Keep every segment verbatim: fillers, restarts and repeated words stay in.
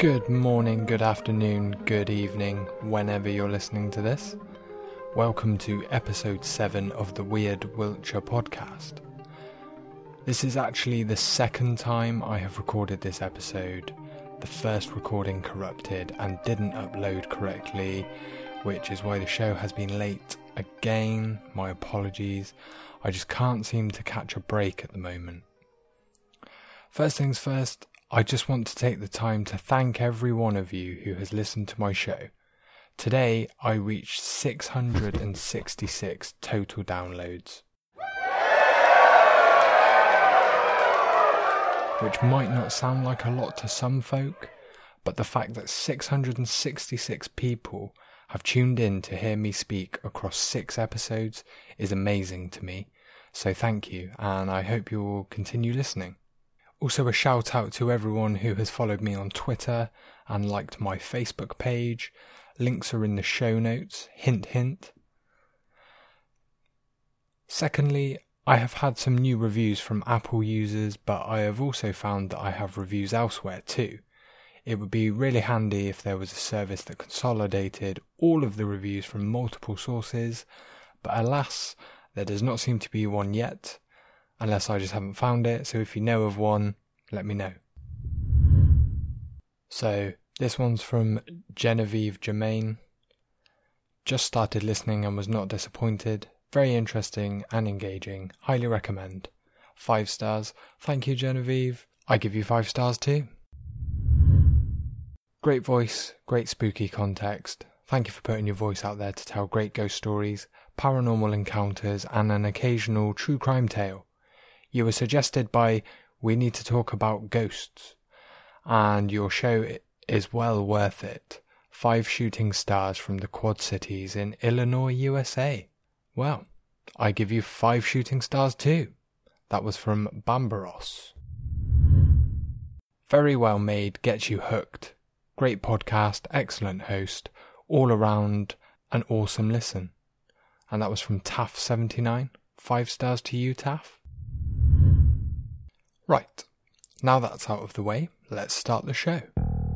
Good morning, good afternoon, good evening, whenever you're listening to this. Welcome to episode seven of the Weird Wiltshire podcast. This is actually the second time I have recorded this episode. The first recording corrupted and didn't upload correctly, which is why the show has been late again. My apologies. I just can't seem to catch a break at the moment. First things first, I just want to take the time to thank every one of you who has listened to my show. Today, I reached six hundred sixty-six total downloads. Which might not sound like a lot to some folk, but the fact that six hundred sixty-six people have tuned in to hear me speak across six episodes is amazing to me. So thank you, and I hope you will continue listening. Also a shout out to everyone who has followed me on Twitter and liked my Facebook page. Links are in the show notes, hint hint. Secondly, I have had some new reviews from Apple users, but I have also found that I have reviews elsewhere too. It would be really handy if there was a service that consolidated all of the reviews from multiple sources, but alas, there does not seem to be one yet. Unless I just haven't found it, so if you know of one, let me know. So, this one's from Genevieve Germain. Just started listening and was not disappointed. Very interesting and engaging. Highly recommend. Five stars. Thank you, Genevieve. I give you five stars too. Great voice, great spooky context. Thank you for putting your voice out there to tell great ghost stories, paranormal encounters, and an occasional true crime tale. You were suggested by We Need to Talk About Ghosts, and your show is well worth it. Five shooting stars from the Quad Cities in Illinois, U S A. Well, I give you five shooting stars too. That was from Bambaros. Very well made, gets you hooked. Great podcast, excellent host, all around an awesome listen. And that was from Taff seventy-nine. Five stars to you, Taff. Right, now that's out of the way, let's start the show.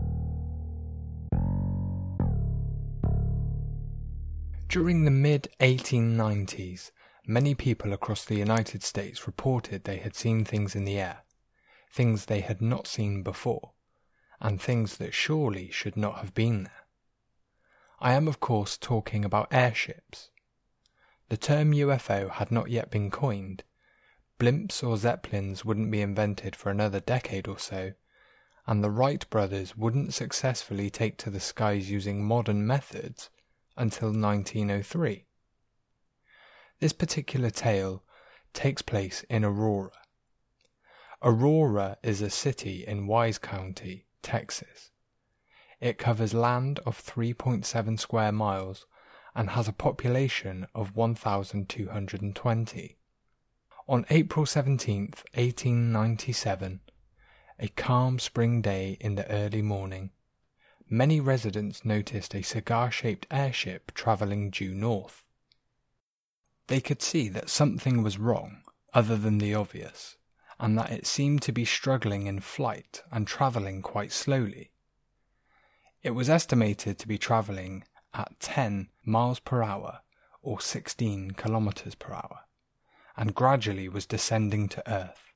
During the mid eighteen nineties, many people across the United States reported they had seen things in the air, things they had not seen before, and things that surely should not have been there. I am of course talking about airships. The term U F O had not yet been coined. Blimps or Zeppelins wouldn't be invented for another decade or so, and the Wright brothers wouldn't successfully take to the skies using modern methods until nineteen oh three. This particular tale takes place in Aurora. Aurora is a city in Wise County, Texas. It covers land of three point seven square miles and has a population of one thousand two hundred twenty. On April seventeenth, eighteen ninety-seven, a calm spring day in the early morning, many residents noticed a cigar-shaped airship travelling due north. They could see that something was wrong, other than the obvious, and that it seemed to be struggling in flight and travelling quite slowly. It was estimated to be travelling at ten miles per hour or sixteen kilometres per hour. And gradually was descending to Earth.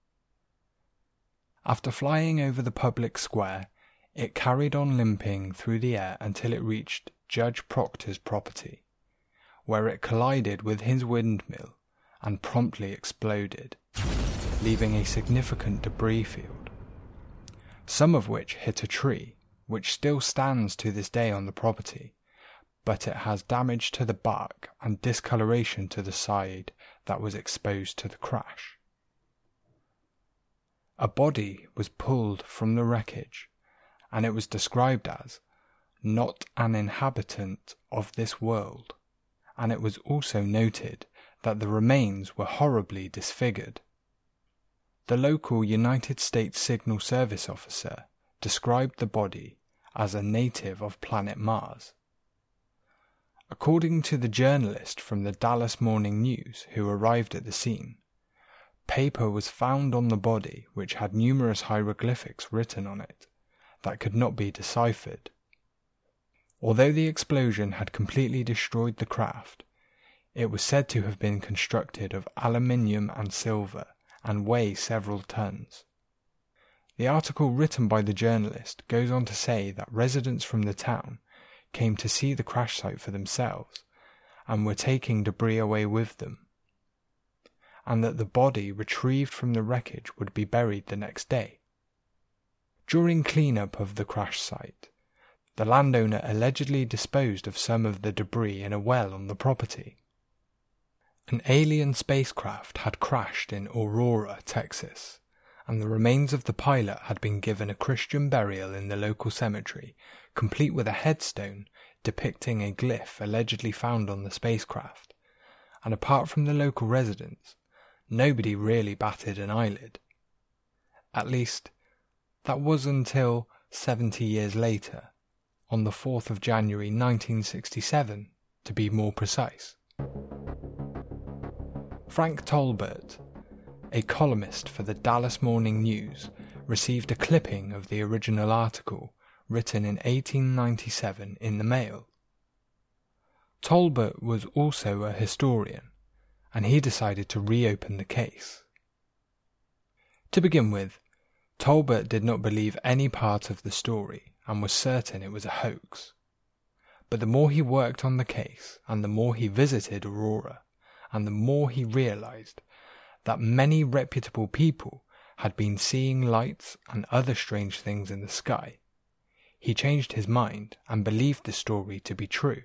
After flying over the public square, it carried on limping through the air until it reached Judge Proctor's property, where it collided with his windmill and promptly exploded, leaving a significant debris field, some of which hit a tree, which still stands to this day on the property, but it has damage to the bark and discoloration to the side that was exposed to the crash. A body was pulled from the wreckage, and it was described as not an inhabitant of this world, and it was also noted that the remains were horribly disfigured. The local United States Signal Service officer described the body as a native of planet Mars. According to the journalist from the Dallas Morning News who arrived at the scene, paper was found on the body which had numerous hieroglyphics written on it, that could not be deciphered. Although the explosion had completely destroyed the craft, it was said to have been constructed of aluminium and silver and weigh several tons. The article written by the journalist goes on to say that residents from the town came to see the crash site for themselves and were taking debris away with them, and that the body retrieved from the wreckage would be buried the next day. During cleanup of the crash site, the landowner allegedly disposed of some of the debris in a well on the property. An alien spacecraft had crashed in Aurora, Texas, and the remains of the pilot had been given a Christian burial in the local cemetery, complete with a headstone depicting a glyph allegedly found on the spacecraft, and apart from the local residents, nobody really batted an eyelid. At least, that was until seventy years later, on the fourth of January nineteen sixty-seven, to be more precise. Frank Tolbert, a columnist for the Dallas Morning News, received a clipping of the original article written in eighteen ninety-seven in the mail. Tolbert was also a historian, and he decided to reopen the case. To begin with, Tolbert did not believe any part of the story and was certain it was a hoax. But the more he worked on the case, and the more he visited Aurora, and the more he realized that many reputable people had been seeing lights and other strange things in the sky, he changed his mind and believed the story to be true.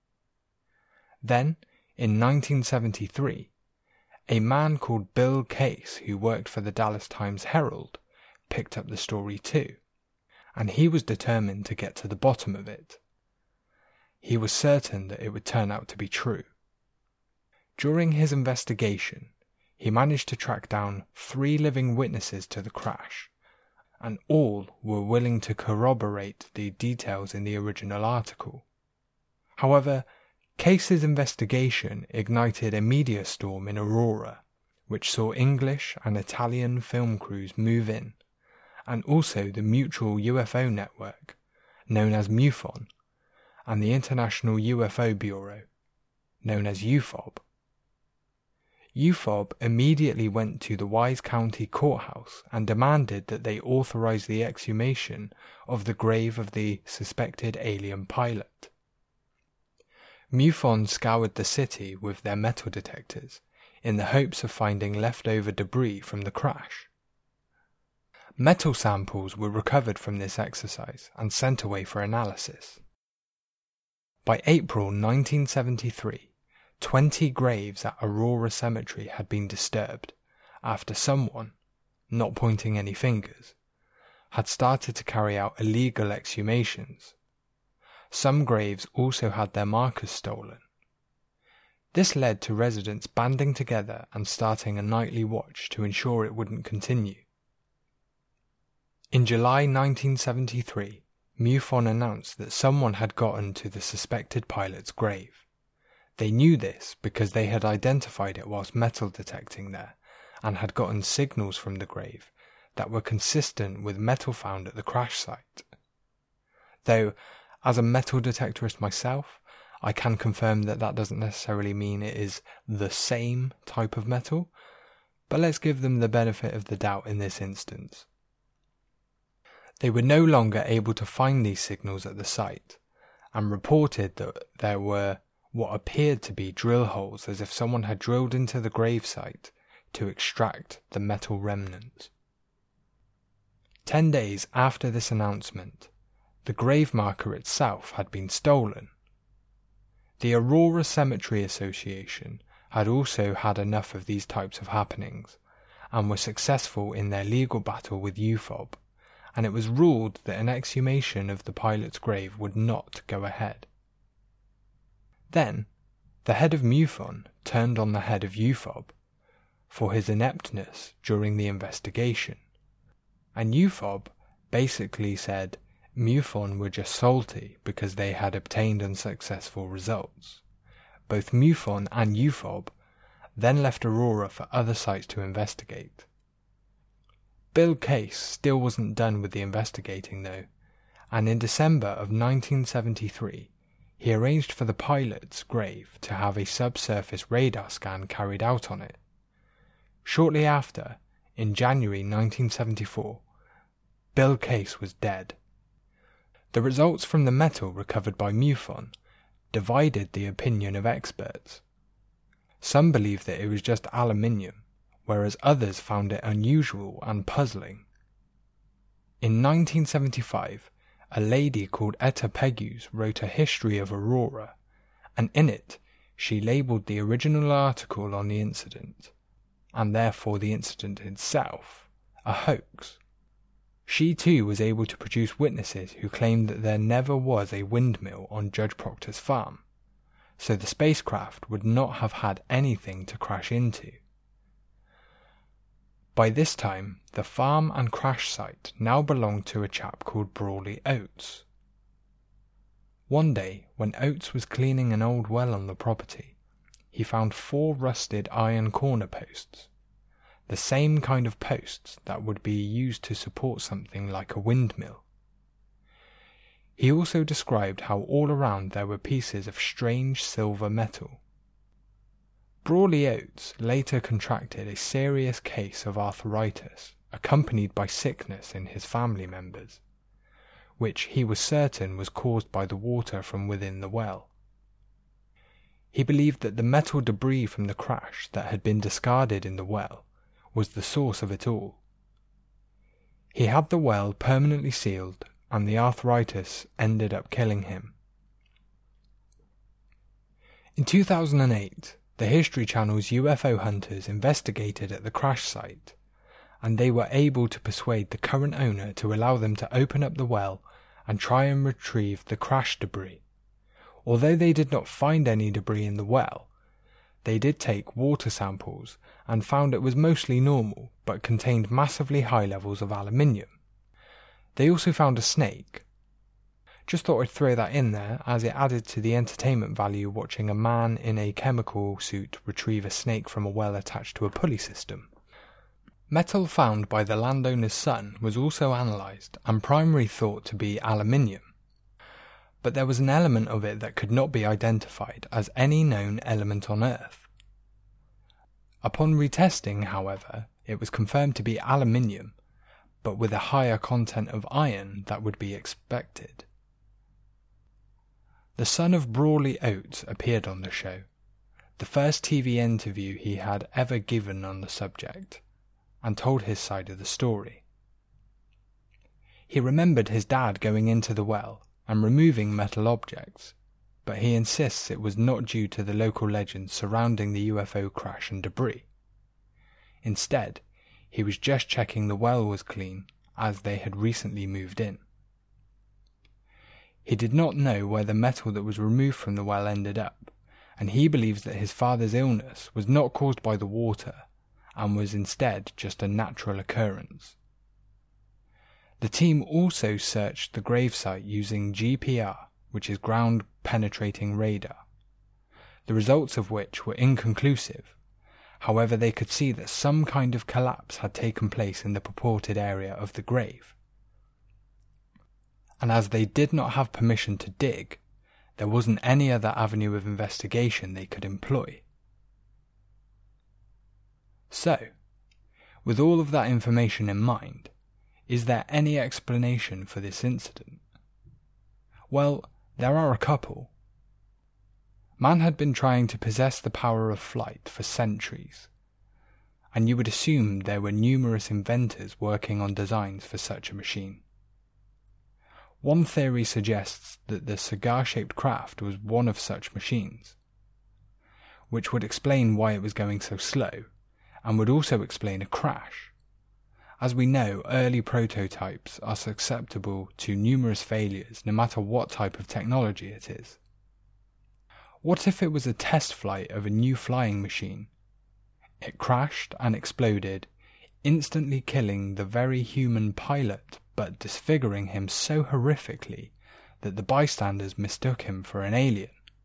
Then, in nineteen seventy-three, a man called Bill Case, who worked for the Dallas Times-Herald, picked up the story too, and he was determined to get to the bottom of it. He was certain that it would turn out to be true. During his investigation, he managed to track down three living witnesses to the crash, and all were willing to corroborate the details in the original article. However, Case's investigation ignited a media storm in Aurora, which saw English and Italian film crews move in, and also the Mutual U F O Network, known as MUFON, and the International U F O Bureau, known as U F O B. U F O B immediately went to the Wise County Courthouse and demanded that they authorize the exhumation of the grave of the suspected alien pilot. MUFON scoured the city with their metal detectors in the hopes of finding leftover debris from the crash. Metal samples were recovered from this exercise and sent away for analysis. By April nineteen seventy-three, twenty graves at Aurora Cemetery had been disturbed after someone, not pointing any fingers, had started to carry out illegal exhumations. Some graves also had their markers stolen. This led to residents banding together and starting a nightly watch to ensure it wouldn't continue. In July nineteen seventy-three, MUFON announced that someone had gotten to the suspected pilot's grave. They knew this because they had identified it whilst metal detecting there, and had gotten signals from the grave that were consistent with metal found at the crash site. Though, as a metal detectorist myself, I can confirm that that doesn't necessarily mean it is the same type of metal, but let's give them the benefit of the doubt in this instance. They were no longer able to find these signals at the site, and reported that there were what appeared to be drill holes, as if someone had drilled into the gravesite to extract the metal remnants. Ten days after this announcement, the grave marker itself had been stolen. The Aurora Cemetery Association had also had enough of these types of happenings, and were successful in their legal battle with U F O B, and it was ruled that an exhumation of the pilot's grave would not go ahead. Then, the head of MUFON turned on the head of U F O B for his ineptness during the investigation, and U F O B basically said MUFON were just salty because they had obtained unsuccessful results. Both MUFON and U F O B then left Aurora for other sites to investigate. Bill Case still wasn't done with the investigating though, and in December of nineteen seventy-three, he arranged for the pilot's grave to have a subsurface radar scan carried out on it. Shortly after, in January nineteen seventy-four, Bill Case was dead. The results from the metal recovered by MUFON divided the opinion of experts. Some believed that it was just aluminium, whereas others found it unusual and puzzling. In nineteen seventy-five, a lady called Etta Pegues wrote a history of Aurora, and in it she labelled the original article on the incident, and therefore the incident itself, a hoax. She too was able to produce witnesses who claimed that there never was a windmill on Judge Proctor's farm, so the spacecraft would not have had anything to crash into. By this time, the farm and crash site now belonged to a chap called Brawley Oates. One day, when Oates was cleaning an old well on the property, he found four rusted iron corner posts, the same kind of posts that would be used to support something like a windmill. He also described how all around there were pieces of strange silver metal. Brawley Oates later contracted a serious case of arthritis, accompanied by sickness in his family members, which he was certain was caused by the water from within the well. He believed that the metal debris from the crash that had been discarded in the well was the source of it all. He had the well permanently sealed, and the arthritis ended up killing him. In two thousand eight, the History Channel's U F O hunters investigated at the crash site, and they were able to persuade the current owner to allow them to open up the well and try and retrieve the crash debris. Although they did not find any debris in the well, they did take water samples and found it was mostly normal but contained massively high levels of aluminium. They also found a snake. Just thought I'd throw that in there, as it added to the entertainment value watching a man in a chemical suit retrieve a snake from a well attached to a pulley system. Metal found by the landowner's son was also analysed and primarily thought to be aluminium, but there was an element of it that could not be identified as any known element on Earth. Upon retesting, however, it was confirmed to be aluminium, but with a higher content of iron that would be expected. The son of Brawley Oates appeared on the show, the first T V interview he had ever given on the subject, and told his side of the story. He remembered his dad going into the well and removing metal objects, but he insists it was not due to the local legends surrounding the U F O crash and debris. Instead, he was just checking the well was clean, as they had recently moved in. He did not know where the metal that was removed from the well ended up, and he believes that his father's illness was not caused by the water, and was instead just a natural occurrence. The team also searched the gravesite using G P R, which is ground penetrating radar, the results of which were inconclusive. However, they could see that some kind of collapse had taken place in the purported area of the grave. And as they did not have permission to dig, there wasn't any other avenue of investigation they could employ. So, with all of that information in mind, is there any explanation for this incident? Well, there are a couple. Man had been trying to possess the power of flight for centuries, and you would assume there were numerous inventors working on designs for such a machine. One theory suggests that the cigar-shaped craft was one of such machines, which would explain why it was going so slow, and would also explain a crash. As we know, early prototypes are susceptible to numerous failures no matter what type of technology it is. What if it was a test flight of a new flying machine? It crashed and exploded, instantly killing the very human pilot but disfiguring him so horrifically that the bystanders mistook him for an alien.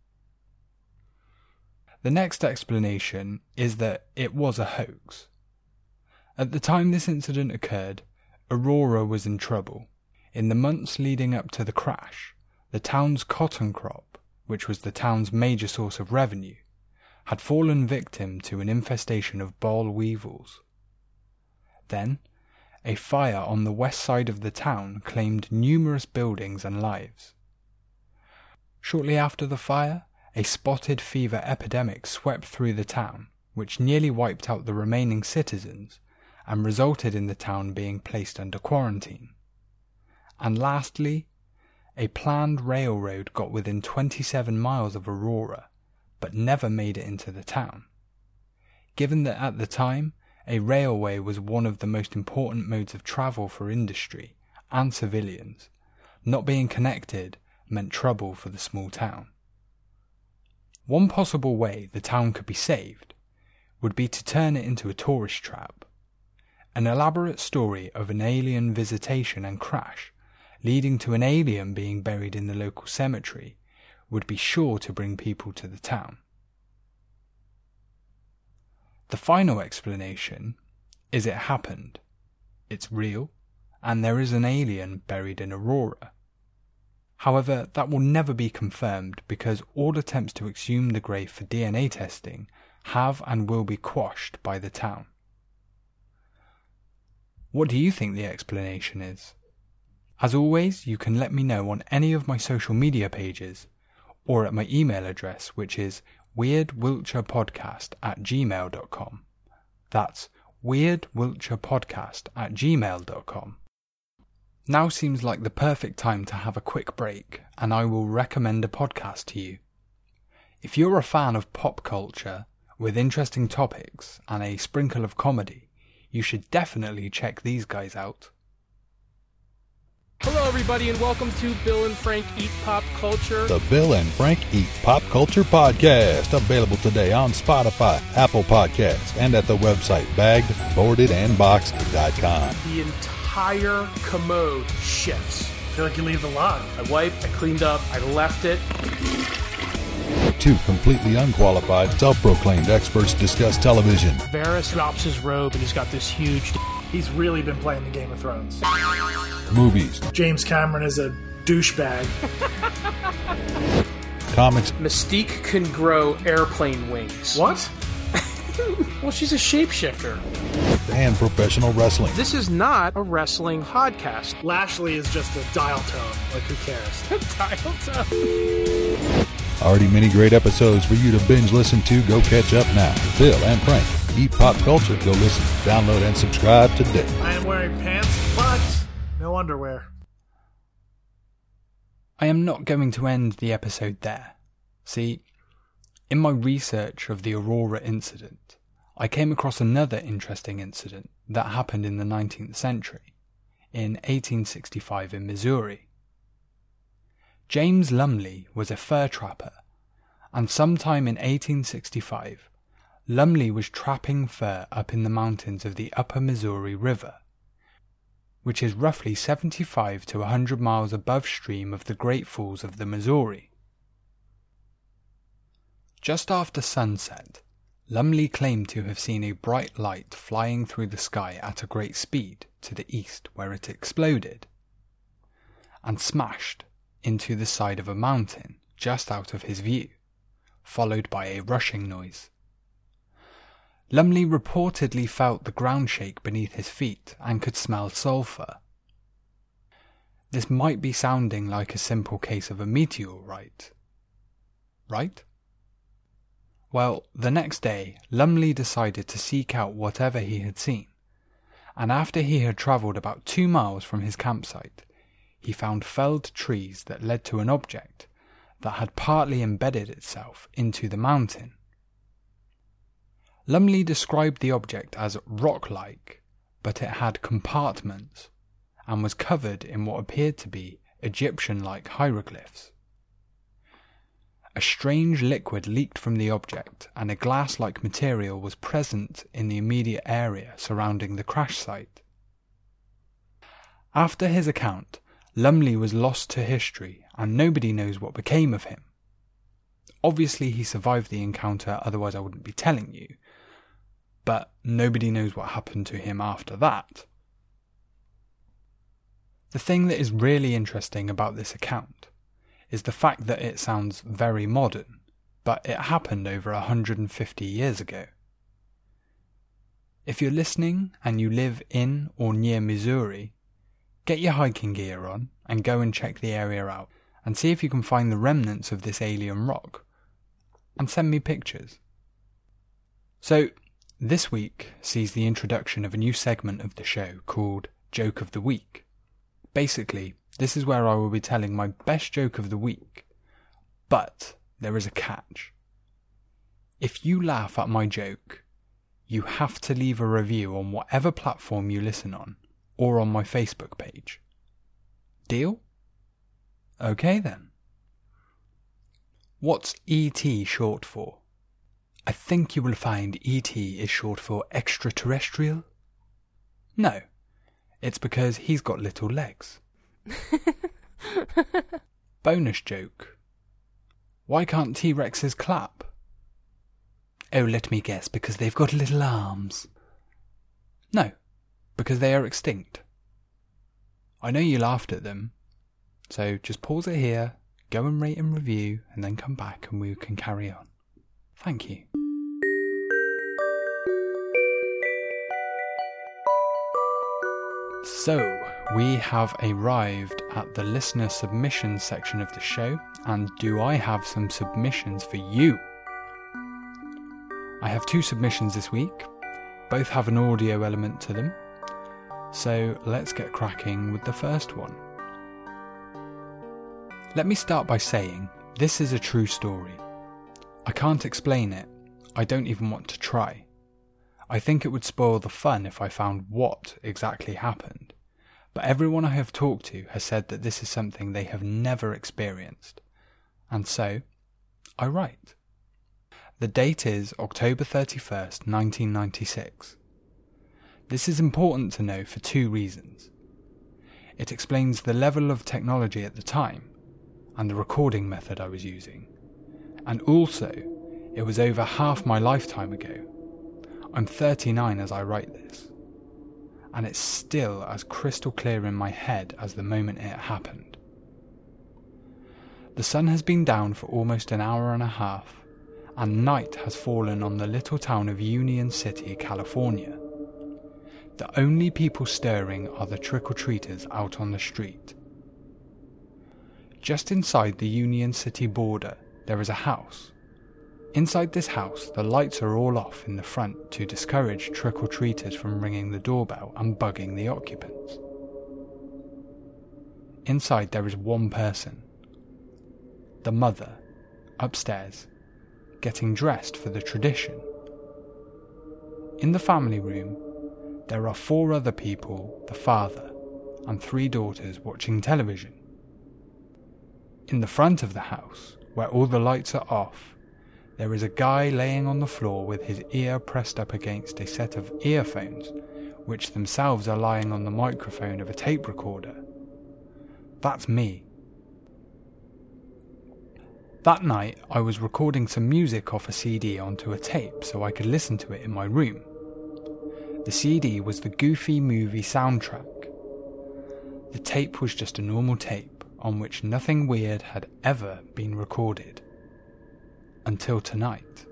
The next explanation is that it was a hoax. At the time this incident occurred, Aurora was in trouble. In the months leading up to the crash, the town's cotton crop, which was the town's major source of revenue, had fallen victim to an infestation of boll weevils. Then, a fire on the west side of the town claimed numerous buildings and lives. Shortly after the fire, a spotted fever epidemic swept through the town, which nearly wiped out the remaining citizens and resulted in the town being placed under quarantine. And lastly, a planned railroad got within twenty-seven miles of Aurora, but never made it into the town. Given that at the time, a railway was one of the most important modes of travel for industry and civilians, not being connected meant trouble for the small town. One possible way the town could be saved would be to turn it into a tourist trap. An elaborate story of an alien visitation and crash, leading to an alien being buried in the local cemetery, would be sure to bring people to the town. The final explanation is it happened, it's real, and there is an alien buried in Aurora. However, that will never be confirmed because all attempts to exhume the grave for D N A testing have and will be quashed by the town. What do you think the explanation is? As always, you can let me know on any of my social media pages or at my email address, which is weirdwiltshirepodcast at gmail dot com. That's weirdwiltshirepodcast at gmail dot com. Now seems like the perfect time to have a quick break, and I will recommend a podcast to you. If you're a fan of pop culture with interesting topics and a sprinkle of comedy, you should definitely check these guys out. Hello everybody and welcome to Bill and Frank Eat Pop Culture. The Bill and Frank Eat Pop Culture Podcast, available today on Spotify, Apple Podcasts, and at the website bagged boarded and boxed dot com. The entire commode shifts. I feel like you leave the lot. I wiped, I cleaned up, I left it. Two completely unqualified, self-proclaimed experts discuss television. Varys drops his robe and he's got this huge d- He's really been playing the Game of Thrones. Movies. James Cameron is a douchebag. Comics. Mystique can grow airplane wings. What? Well, she's a shapeshifter. And professional wrestling. This is not a wrestling podcast. Lashley is just a dial tone. Like, who cares? Dial tone. Already many great episodes for you to binge listen to. Go catch up now. Bill and Frank Eat Pop Culture. Go listen, download, and subscribe today. I am wearing pants, but no underwear. I am not going to end the episode there. See, in my research of the Aurora incident, I came across another interesting incident that happened in the nineteenth century, in eighteen sixty-five in Missouri. James Lumley was a fur trapper, and sometime in eighteen sixty-five, Lumley was trapping fur up in the mountains of the upper Missouri River, which is roughly seventy-five to one hundred miles above stream of the Great Falls of the Missouri. Just after sunset, Lumley claimed to have seen a bright light flying through the sky at a great speed to the east, where it exploded and smashed into the side of a mountain just out of his view, followed by a rushing noise. Lumley reportedly felt the ground shake beneath his feet and could smell sulphur. This might be sounding like a simple case of a meteorite, right? Well, the next day, Lumley decided to seek out whatever he had seen, and after he had travelled about two miles from his campsite, he found felled trees that led to an object that had partly embedded itself into the mountain. Lumley described the object as rock-like, but it had compartments and was covered in what appeared to be Egyptian-like hieroglyphs. A strange liquid leaked from the object, and a glass-like material was present in the immediate area surrounding the crash site. After his account, Lumley was lost to history, and nobody knows what became of him. Obviously he survived the encounter, otherwise I wouldn't be telling you, but nobody knows what happened to him after that. The thing that is really interesting about this account is the fact that it sounds very modern, but it happened over one hundred fifty years ago. If you're listening and you live in or near Missouri, get your hiking gear on and go and check the area out and see if you can find the remnants of this alien rock, and send me pictures. So, this week sees the introduction of a new segment of the show called Joke of the Week. Basically, this is where I will be telling my best joke of the week, but there is a catch. If you laugh at my joke, you have to leave a review on whatever platform you listen on, or on my Facebook page. Deal? Okay then. What's E T short for? I think you will find E T is short for extraterrestrial. No, it's because he's got little legs. Bonus joke. Why can't T-Rexes clap? Oh, let me guess, because they've got little arms. No, because they are extinct. I know you laughed at them, so just pause it here, go and rate and review, and then come back and we can carry on. Thank you. So, we have arrived at the listener submissions section of the show, and do I have some submissions for you? I have two submissions this week. Both have an audio element to them. So let's get cracking with the first one. Let me start by saying this is a true story. I can't explain it. I don't even want to try. I think it would spoil the fun if I found what exactly happened. But everyone I have talked to has said that this is something they have never experienced. And so, I write. The date is October thirty-first, nineteen ninety-six. This is important to know for two reasons. It explains the level of technology at the time, and the recording method I was using. And also, it was over half my lifetime ago. I'm thirty-nine as I write this, and it's still as crystal clear in my head as the moment it happened. The sun has been down for almost an hour and a half, and night has fallen on the little town of Union City, California. The only people stirring are the trick-or-treaters out on the street. Just inside the Union City border, there is a house. Inside this house, the lights are all off in the front to discourage trick-or-treaters from ringing the doorbell and bugging the occupants. Inside there is one person. The mother, upstairs, getting dressed for the tradition. In the family room, there are four other people, the father, and three daughters watching television. In the front of the house, where all the lights are off, there is a guy laying on the floor with his ear pressed up against a set of earphones, which themselves are lying on the microphone of a tape recorder. That's me. That night, I was recording some music off a C D onto a tape so I could listen to it in my room. The C D was the Goofy movie soundtrack. The tape was just a normal tape on which nothing weird had ever been recorded. Until tonight.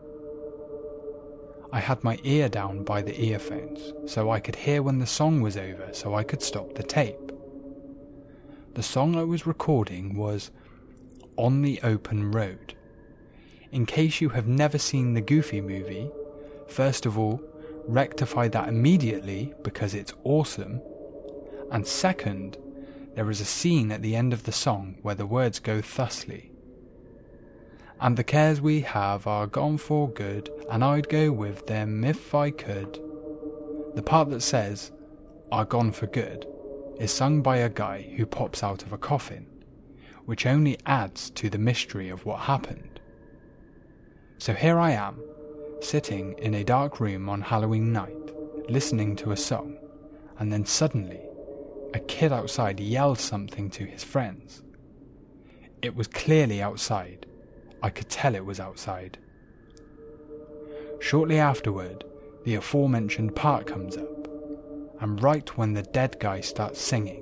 I had my ear down by the earphones so I could hear when the song was over so I could stop the tape. The song I was recording was On the Open Road. In case you have never seen the Goofy movie, first of all, rectify that immediately because it's awesome, and second, there is a scene at the end of the song where the words go thusly. And the cares we have are gone for good, and I'd go with them if I could. The part that says, are gone for good, is sung by a guy who pops out of a coffin, which only adds to the mystery of what happened. So here I am, sitting in a dark room on Halloween night, listening to a song, and then suddenly, a kid outside yelled something to his friends. It was clearly outside. I could tell it was outside. Shortly afterward, the aforementioned part comes up, and right when the dead guy starts singing,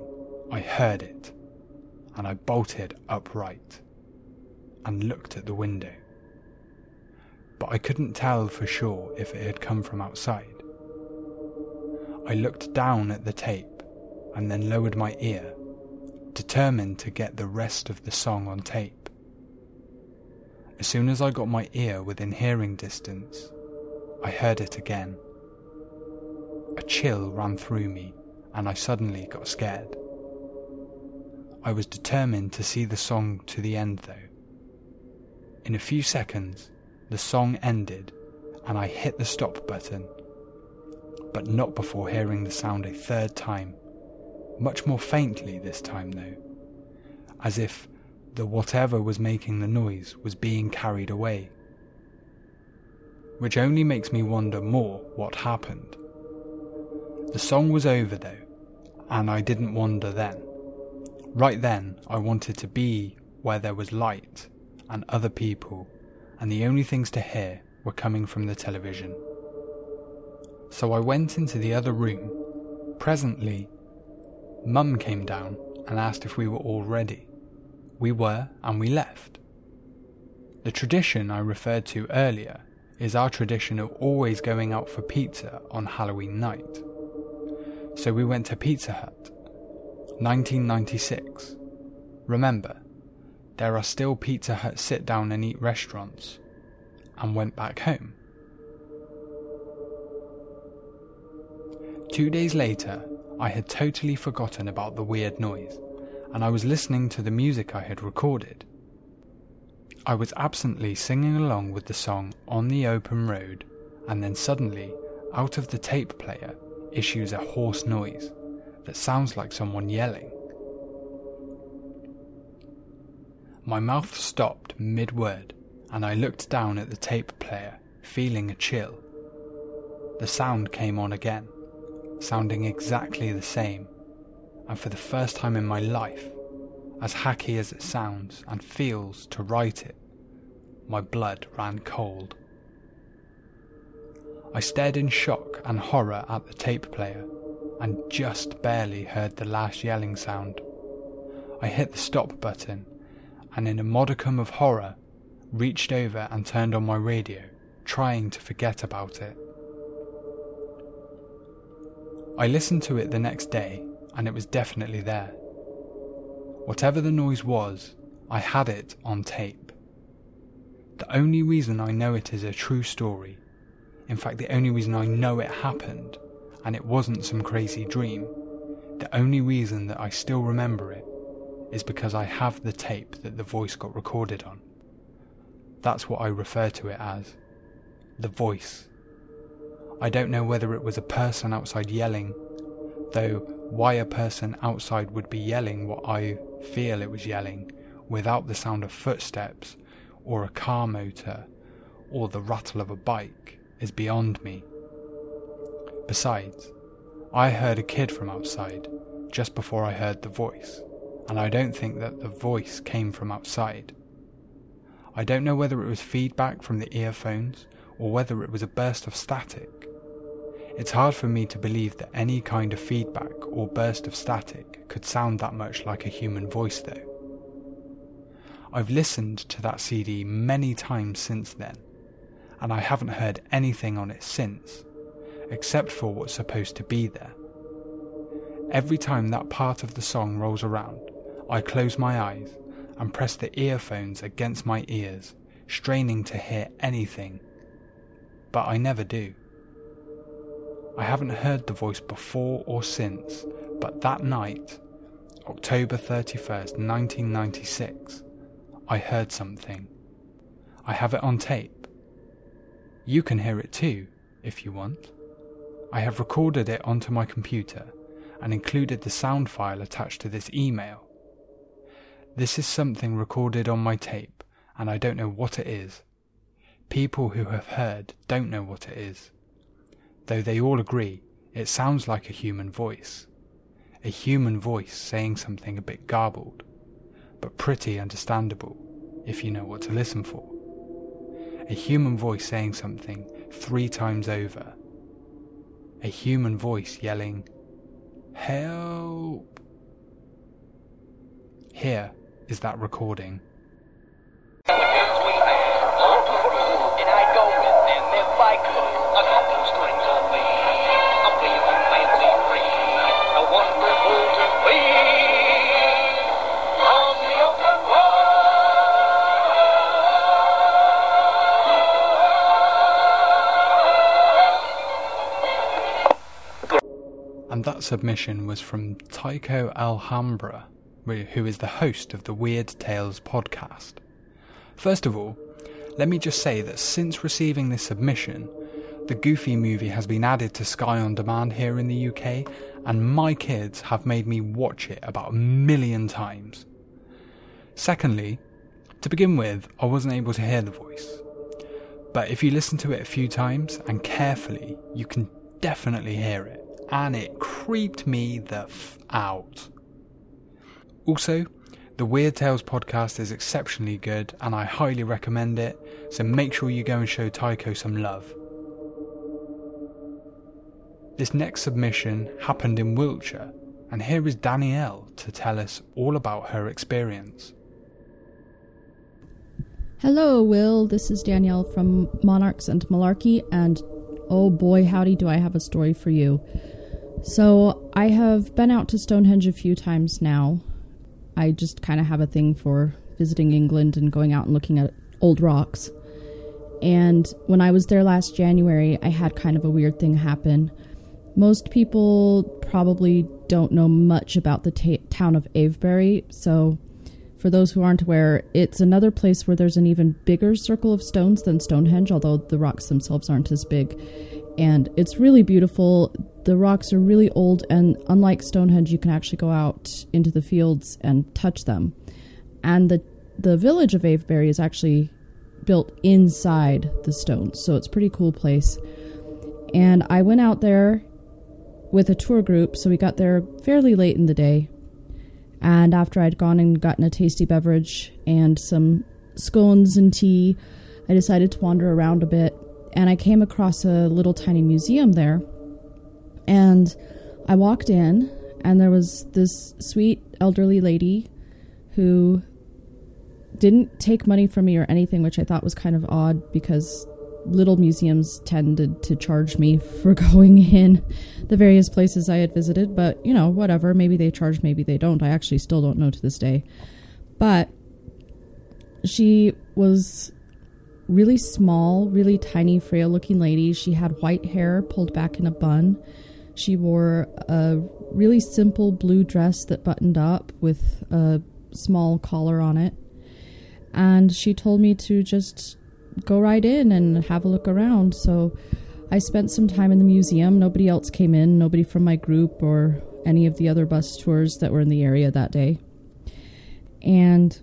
I heard it, and I bolted upright and looked at the window. But I couldn't tell for sure if it had come from outside. I looked down at the tape and then lowered my ear, determined to get the rest of the song on tape. As soon as I got my ear within hearing distance, I heard it again. A chill ran through me and I suddenly got scared. I was determined to see the song to the end though. In a few seconds, the song ended and I hit the stop button, but not before hearing the sound a third time, much more faintly this time though, as if the whatever was making the noise was being carried away. Which only makes me wonder more what happened. The song was over though, and I didn't wonder then. Right then, I wanted to be where there was light and other people, and the only things to hear were coming from the television. So I went into the other room. Presently, Mum came down and asked if we were all ready. We were, and we left. The tradition I referred to earlier is our tradition of always going out for pizza on Halloween night. So we went to Pizza Hut, nineteen ninety-six. Remember, there are still Pizza Hut sit down and eat restaurants, and went back home. Two days later, I had totally forgotten about the weird noise, and I was listening to the music I had recorded. I was absently singing along with the song On the Open Road, and then suddenly, out of the tape player, issues a hoarse noise that sounds like someone yelling. My mouth stopped mid-word, and I looked down at the tape player, feeling a chill. The sound came on again, sounding exactly the same, and for the first time in my life, as hacky as it sounds and feels to write it, my blood ran cold. I stared in shock and horror at the tape player, and just barely heard the last yelling sound. I hit the stop button, and in a modicum of horror, reached over and turned on my radio, trying to forget about it. I listened to it the next day, and it was definitely there. Whatever the noise was, I had it on tape. The only reason I know it is a true story, in fact the only reason I know it happened, and it wasn't some crazy dream, the only reason that I still remember it, is because I have the tape that the voice got recorded on. That's what I refer to it as. The voice. I don't know whether it was a person outside yelling, though why a person outside would be yelling what I feel it was yelling, without the sound of footsteps, or a car motor, or the rattle of a bike, is beyond me. Besides, I heard a kid from outside, just before I heard the voice, and I don't think that the voice came from outside. I don't know whether it was feedback from the earphones, or whether it was a burst of static. It's hard for me to believe that any kind of feedback or burst of static could sound that much like a human voice though. I've listened to that C D many times since then, and I haven't heard anything on it since, except for what's supposed to be there. Every time that part of the song rolls around, I close my eyes and press the earphones against my ears, straining to hear anything, but I never do. I haven't heard the voice before or since, but that night, October thirty-first, nineteen ninety-six, I heard something. I have it on tape. You can hear it too, if you want. I have recorded it onto my computer and included the sound file attached to this email. This is something recorded on my tape, and I don't know what it is. People who have heard don't know what it is, though they all agree it sounds like a human voice. A human voice saying something a bit garbled, but pretty understandable if you know what to listen for. A human voice saying something three times over. A human voice yelling, "Help!" Here is that recording. And that submission was from Tycho Alhambra, who is the host of the Weird Tales podcast. First of all, let me just say that since receiving this submission, the Goofy movie has been added to Sky On Demand here in the U K, and my kids have made me watch it about a million times. Secondly, to begin with, I wasn't able to hear the voice. But if you listen to it a few times and carefully, you can definitely hear it. And it creeped me the f out. Also, the Weird Tales podcast is exceptionally good and I highly recommend it, so make sure you go and show Tycho some love. This next submission happened in Wiltshire, and here is Danielle to tell us all about her experience. Hello, Will. This is Danielle from Monarchs and Malarkey, and oh boy, howdy do I have a story for you. So, I have been out to Stonehenge a few times now. I just kind of have a thing for visiting England and going out and looking at old rocks. And when I was there last January, I had kind of a weird thing happen. Most people probably don't know much about the ta- town of Avebury, so for those who aren't aware, it's another place where there's an even bigger circle of stones than Stonehenge, although the rocks themselves aren't as big. And it's really beautiful. The rocks are really old, and unlike Stonehenge, you can actually go out into the fields and touch them. And the the village of Avebury is actually built inside the stones, so it's a pretty cool place. And I went out there with a tour group, so we got there fairly late in the day. And after I'd gone and gotten a tasty beverage and some scones and tea, I decided to wander around a bit. And I came across a little tiny museum there. And I walked in, and there was this sweet elderly lady who didn't take money from me or anything, which I thought was kind of odd because little museums tended to charge me for going in the various places I had visited. But, you know, whatever. Maybe they charge, maybe they don't. I actually still don't know to this day. But she was really small, really tiny, frail-looking lady. She had white hair pulled back in a bun. She wore a really simple blue dress that buttoned up with a small collar on it. And she told me to just go right in and have a look around. So I spent some time in the museum. Nobody else came in, nobody from my group or any of the other bus tours that were in the area that day. And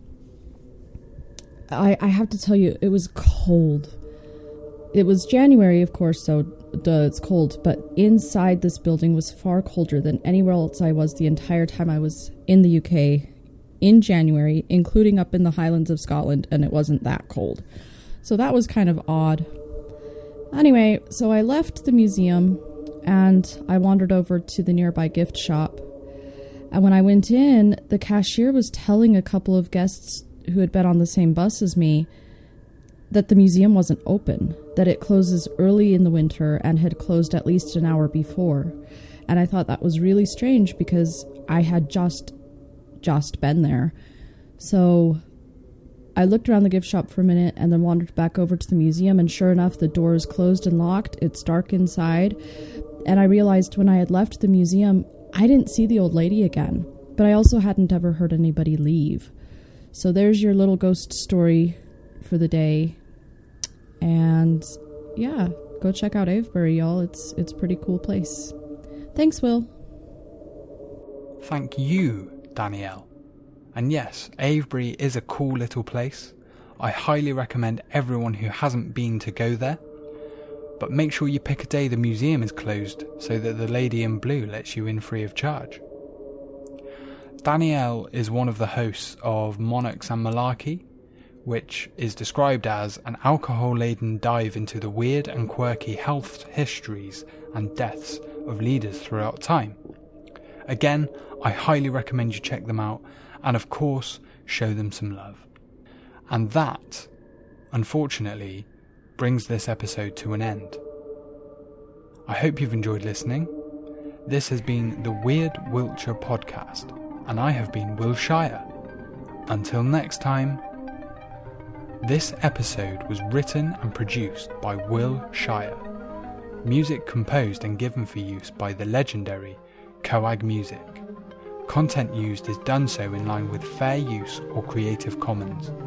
I, I have to tell you, it was cold. It was January, of course, so duh, it's cold. But inside this building was far colder than anywhere else I was the entire time I was in the U K in January, including up in the Highlands of Scotland, and it wasn't that cold. So that was kind of odd. Anyway, so I left the museum, and I wandered over to the nearby gift shop. And when I went in, the cashier was telling a couple of guests who had been on the same bus as me that the museum wasn't open, that it closes early in the winter and had closed at least an hour before. And I thought that was really strange because I had just, just been there. So I looked around the gift shop for a minute and then wandered back over to the museum, and sure enough, the door is closed and locked. It's dark inside. And I realized when I had left the museum, I didn't see the old lady again, but I also hadn't ever heard anybody leave. So there's your little ghost story for the day. And yeah, go check out Avebury, y'all. It's it's a pretty cool place. Thanks, Will. Thank you, Danielle. And yes, Avebury is a cool little place. I highly recommend everyone who hasn't been to go there. But make sure you pick a day the museum is closed so that the lady in blue lets you in free of charge. Danielle is one of the hosts of Monarchs and Malarkey, which is described as an alcohol-laden dive into the weird and quirky health histories and deaths of leaders throughout time. Again, I highly recommend you check them out, and of course, show them some love. And that, unfortunately, brings this episode to an end. I hope you've enjoyed listening. This has been the Weird Wiltshire Podcast, and I have been Will Shire. Until next time. This episode was written and produced by Will Shire. Music composed and given for use by the legendary Coag Music. Content used is done so in line with fair use or Creative Commons.